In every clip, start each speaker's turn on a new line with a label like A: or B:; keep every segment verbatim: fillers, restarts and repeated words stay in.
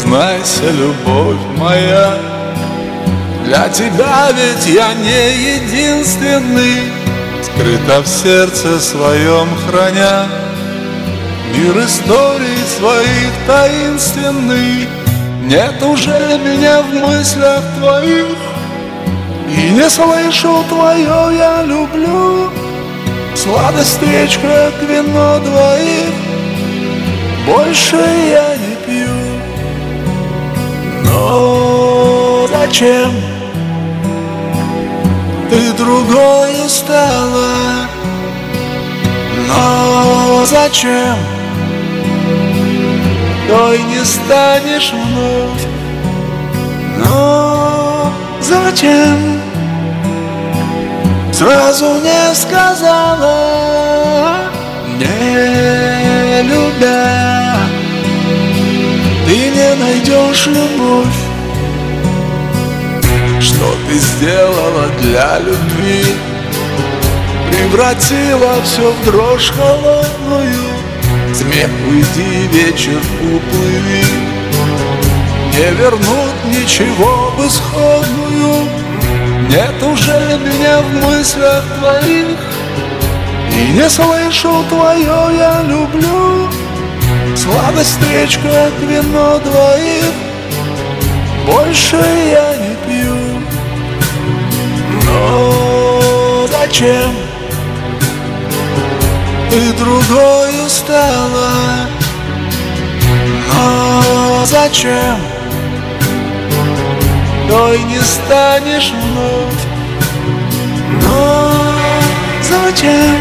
A: Признайся, любовь моя, для тебя ведь я не единственный, скрыто в сердце своем храня мир историй своих таинственный. Нет уже меня в мыслях твоих, и не слышу твое я люблю. Сладость встреч, как вино двоих, больше я не пью. Но зачем ты другою стала? Но зачем той не станешь вновь? Но зачем сразу не сказала, не любя? Ты не найдешь любовь. Что ты сделала для любви? Превратила все в дрожь холодную. Смех уйди, вечер уплыви, не вернут ничего в исходную. Нет уже меня в мыслях твоих, и не слышу твое я люблю. Сладость встреч, как вино двоих, больше я не пью. Но зачем ты другою стала? Но зачем той не станешь вновь? Но зачем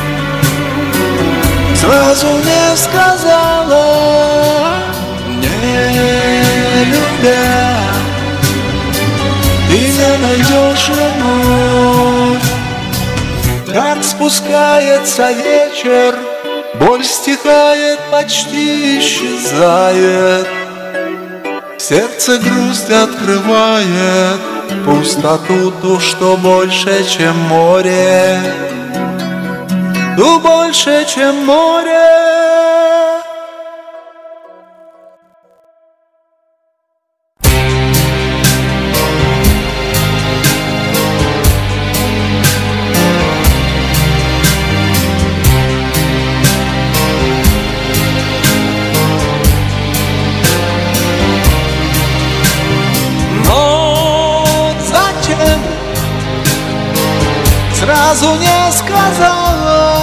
A: сразу не сказала, не любя? Ты не найдешь любовь. Как спускается вечер, боль стихает, почти исчезает. Сердце грусть открывает пустоту, ту, что больше, чем море, ту больше, чем море. Сразу не сказала,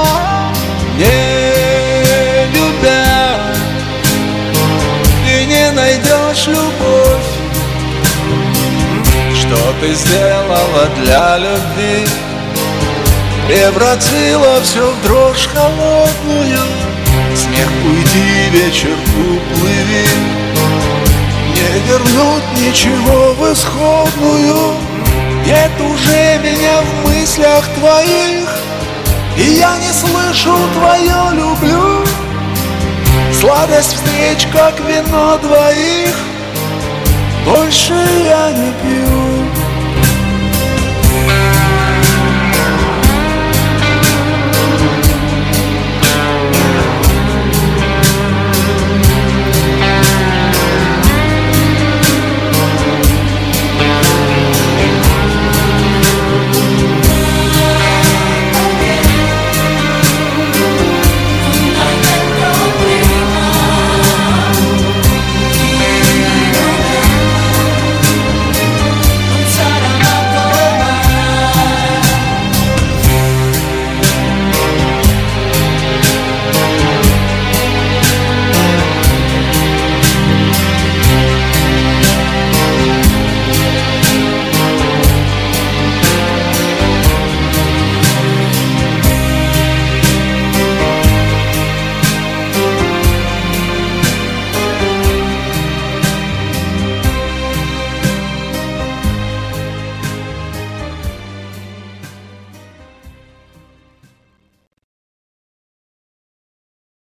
A: не любя, ты не найдешь любовь. Что ты сделала для любви? Превратила все в дрожь холодную. Смех уйди, вечер уплыви, не вернут ничего в исходную. Нет уже меня в мыслях твоих, и я не слышу твое люблю. Сладость встреч, как вино двоих, больше я не пью.